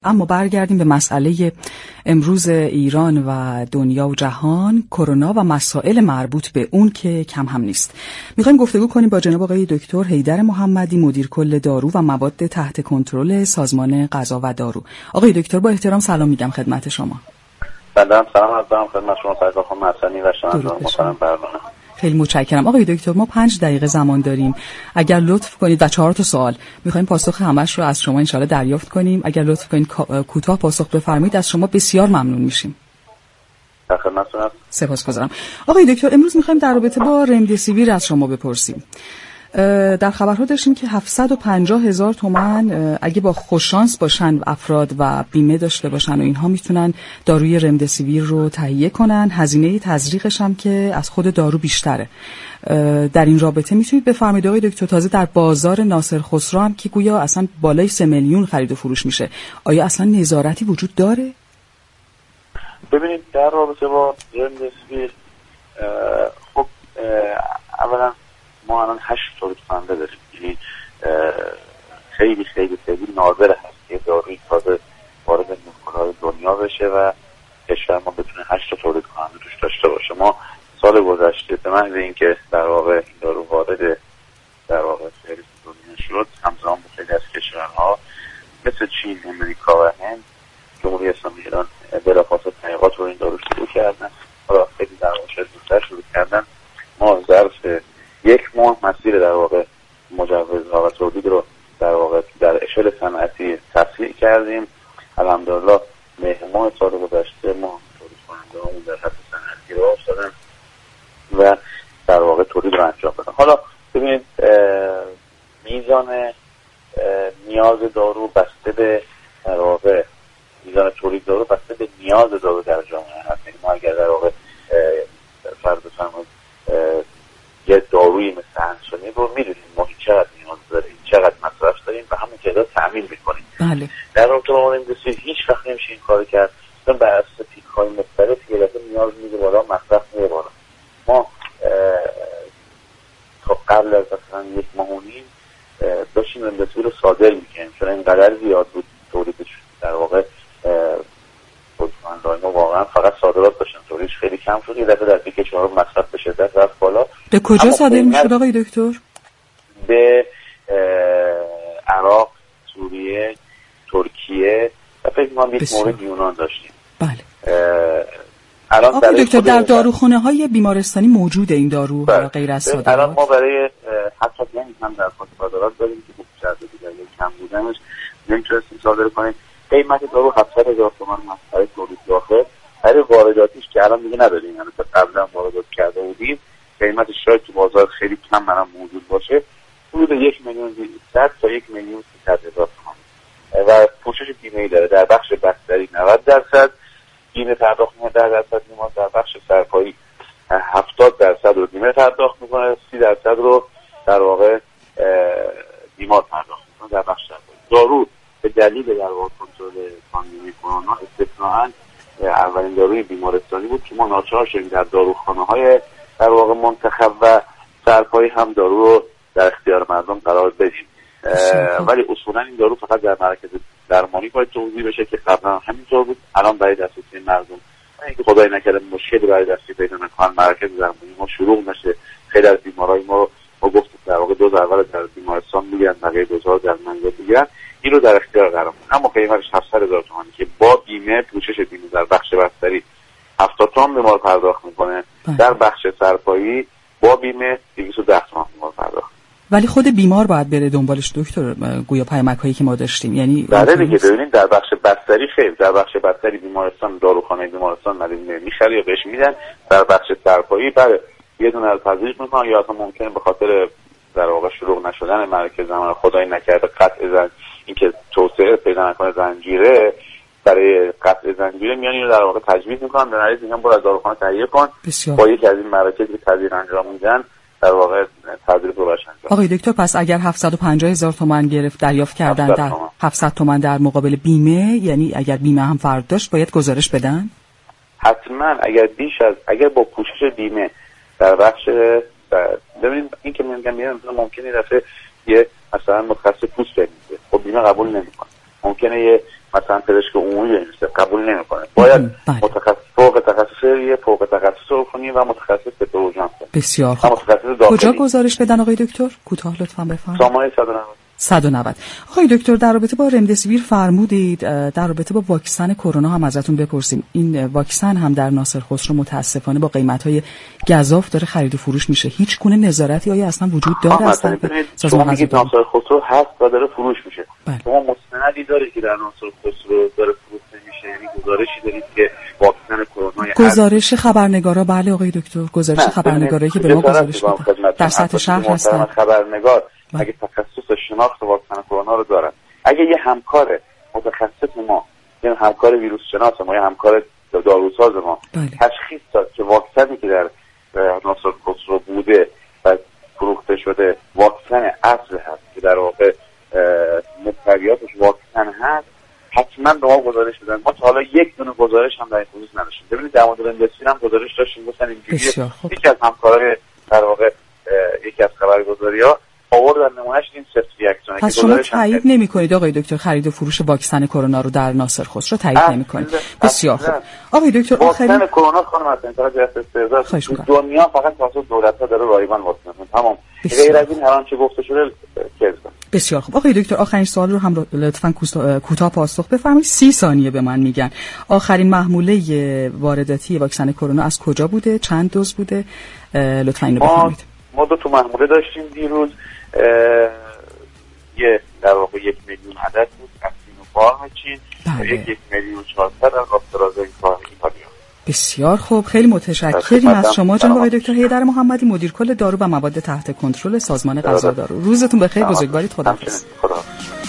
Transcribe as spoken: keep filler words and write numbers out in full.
اما برگردیم به مسئله امروز ایران و دنیا و جهان، کرونا و مسائل مربوط به اون که کم هم نیست. میخوایم گفتگو کنیم با جناب آقای دکتر حیدر محمدی، مدیر کل دارو و مواد تحت کنترل سازمان غذا و دارو. آقای دکتر با احترام سلام میگم خدمت شما. سلام سلام عرض می‌کنم خدمت شما سرکار خانم حسنی و شنوندگان محترم برنامه. خیلی متشکرم. آقای دکتر ما پنج دقیقه زمان داریم. اگر لطف کنید و چهار تا سوال می‌خوایم پاسخ همش رو از شما ان شاءالله دریافت کنیم. اگر لطف کنید کوتاه پاسخ بفرمایید از شما بسیار ممنون میشیم. در خدمتتونم. سپاسگزارم. آقای دکتر امروز می‌خوایم در رابطه با رمدسیویر از شما بپرسیم. در خبرها داشتیم که هفتصد و پنجاه هزار تومان اگه با خوششانس باشن افراد و بیمه داشته باشن و اینها میتونن داروی رمدسیویر رو تهیه کنن. هزینه تزریقش هم که از خود دارو بیشتره. در این رابطه میتونید بفرمایید آقای دکتر، تازه در بازار ناصر خسرو هم که گویا اصلا بالای سه میلیون خرید و فروش میشه، آیا اصلا نظارتی وجود داره؟ ببینید در رابطه با رمدسیویر خب اولا ما الان هشت تولید کننده داریم، یعنی خیلی خیلی خیلی نادر هست که داروی تازه وارد نقطه‌های دنیا بشه و کشور ما بتونه هشت تا تولید کننده توش داشته باشه. ما سال گذشته به محض اینکه در واقع این دارو وارد در واقع فهرست دنیا شد، همزمان با خیلی از کشورها مثل چین، امریکا و هند، جمهوری اسلامی ایران بلافاصله تحقیقات رو این دارو شروع کردن. حالا خیلی در واقع زودتر شروع کردن. ما ظرف یک ماه مسیر در واقع مجوزها و تولید رو در واقع در اشل صنعتی تصحیح کردیم. الحمدلله مهر ماه سال گذشته ما تولید کننده‌هامون در حد صنعتی راه افتادن و در واقع تولید رو انجام بدن. حالا ببینید میزان نیاز دارو بسته به در واقع میزان تولید دارو بسته به نیاز دارو در جامعه هست. ما اگر در واقع فرض بفرمایید یه دارویی مثل انسولین رو میدونیم ما چقدر نیاز داریم، چقدر مصرف داریم و همون تعداد تأمین میکنیم. بله. در رابطه با رمدسیویر هیچ وقت نمیشه این کارو کرد، چون بر اساس پیک‌های مختلف یه دفعه نیاز میره بالا، مصرف میره بالا. ما تا قبل از مثلا یک ماه و نیم داشتیم رمدسیویر رو صادر میکنیم، چون اینقدر زیاد بود تولیدش. در واقع خودماندهای ما واقعا فقط صادرات داشتن، تولیدش خیلی کم شد. یه دفعه در یک کشور مصرف به شدت رفت بالا. به کجا صادر میشد آقای دکتر؟ به عراق، سوریه، ترکیه و فکر می‌کنم یک مورد یونان داشتیم. بله. الان آقای دکتر در داروخانه های بیمارستانی موجوده این دارو بله. غیر از صادرات؟ الان ما برای حتی یعنی هم در صادرات داریم که بیشتر دیگه کم بودنش نمی‌تونستیم صادر کنیم. قیمت دارو هفتصد هزار تومان هست برای تولید داخل. برای وارداتیش که الان دیگه نداریم، یعنی قبلا واردات کرده بودیم، قیمتش شاید تو بازار خیلی کم منم موجود باشه، حدود یک میلیون دویست تا یک میلیون سیصد هزار تومان و پوشش بیمه‌ای داره. در بخش بستری نود درصد بیمه پرداخت میکنه، ده درصد بیمه. در بخش سرپایی هفتاد درصد رو بیمه پرداخت میکنه، سی درصد رو در واقع بیمار پرداخت میکنه. در بخش سرپایی دارو به دلیل در واقع کنترل پاندمی کرونا استثناءً اولین داروی بیمارستانی بود که ما ناچار شدیم در داروخانه‌های در واقع منتخب و سرپایی هم دارو رو در اختیار مردم قرار بدیم. ولی اصولا این دارو فقط در مراکز درمانی باید توزیع بشه که قبلا همینطور بود. الان برای دسترسی مردم اینکه خدای نکرده مشکلی برای دسترسی پیدا نکنن مراکز درمانی ما شروع نشه، خیلی از بیمارای ما ما گفتیم در واقع دوز اول در بیمارستان میگیرن، بقیه دوزها در منزل میگیرن، این رو در اختیار قرار میدیم. اما قیمتش هفتصد هزار تومانی که با بیمه پوشش بیمه در بخش بستری هفتاد تومن بیمار پرداخت میکنه، در بخش سرپایی با بیمه دویست و ده تومن بیمار پرداخت. ولی خود بیمار باید بره دنبالش دکتر، گویا پیامک هایی که ما داشتیم، یعنی بله دیگه. ببینید در بخش بستری خیلی در بخش بستری بیمارستان داروخانه بیمارستان مدینه میخره یا بهش میدن. در بخش سرپایی بله یه دونه پذیرش میکنن یا اصلا ممکنه به خاطر در واقع شروع نشدن مرکز زمان خدای نکرده قطع زن اینکه توسعه پیدا نکنه زنجیره، برای قطع زنجیره میان اینو در واقع تجویز میکنن، در نتیجه میگن برو از داروخانه تهیه کن با یکی از این مراکزی که تدبیر انجام میدن در واقع تدریس رو باشن. آقای دکتر پس اگر هفتصد و پنجاه هزار تومان گرفت دریافت کردن در هفتصد تومان در مقابل بیمه، یعنی اگر بیمه هم فرق داشت باید گزارش بدن؟ حتما اگر بیش از اگر با پوشش بیمه در بخش ببینید این که میگم میگم ممکنه دفعه یه مثلا متخصص پوست بگیره، خب بیمه قبول نمیکنه. ممکنه یه مثلا پزشک عمومی بنویسه، قبول نمیکنه. باید متخصص فوق تخصصی فوق تخصص عفونی و متخصص به اورژانس. بسیار خوب. کجا گزارش بدن آقای دکتر؟ کوتاه لطفاً بفرمایید. سامانه صد و نود. صد و نود. آقای دکتر در رابطه با رمدسیویر فرمودید در رابطه با واکسن کرونا هم ازتون بپرسیم. این واکسن هم در ناصر خسرو متاسفانه با قیمت‌های گزاف داره خرید و فروش میشه. هیچ گونه نظارتی آیا اصلا وجود داره از طرف سازمان غذایی؟ ناصر خسرو هست و داره فروش میشه. شما مستندی داره که در ناصر خسرو داره فروخته میشه؟ یعنی گزارشی دارید که واکسن کرونا گزارش خبرنگارا؟ بله آقای دکتر، گزارش خبرنگارایی که به ما گزارش میدن در سطح شهر هستن. خبرنگار اگه تخصص شناخت واکسن کرونا رو دارن، اگه یه همکار متخصص ما، یه همکار ویروس شناس ما، یه همکار داروساز ما بله. تشخیص داد که واکسنی که در ناصر خسرو بوده و فروخته شده واکسن اصل هست که در واقع محتویاتش واکسن هست، حتما به ما گزارش بدن. ما تا حالا یک دونه گزارش هم در این خصوص نداشتیم. ببینید در مورد رمدسیویر هم گزارش داشتیم، گفتن اینجوریه. یکی از همکارای در واقع یکی از خبرگزاری‌ها آوردن نمونهش این سفت ریاکشن. پس شما تایید نمی‌کنید آقای دکتر خرید و فروش واکسن کرونا رو در ناصر خسرو تایید نمی‌کنید؟ بسیار خوب. آقای دکتر آخرین واکسن کرونا خانم حسین تا جهت استعداد دنیا فقط توسط دولت‌ها داره رایگان واکسن تمام. غیر از این هر آنچه گفته شده کذب. بسیار خوب. آقای دکتر آخرین سوال رو هم لطفاً کوتاه پاسخ بفرمایید. سی ثانیه به من میگن. آخرین محموله وارداتی واکسن کرونا از کجا بوده؟ چند دوز بوده؟ لطفاً اینو بفرمایید. ما دو تا محموله داشتیم دیروز. یه در واقع یک میلیون عدد بود از سینوفارم چین، یک یک میلیون چهارصد از آسترازنکا ایتالیا. بسیار خوب، خیلی متشکریم از شما جناب آقای دکتر حیدر محمدی، مدیر کل دارو و مواد تحت کنترل سازمان غذا دارو. روزتون بخیر، بزرگوارید. خداحافظ.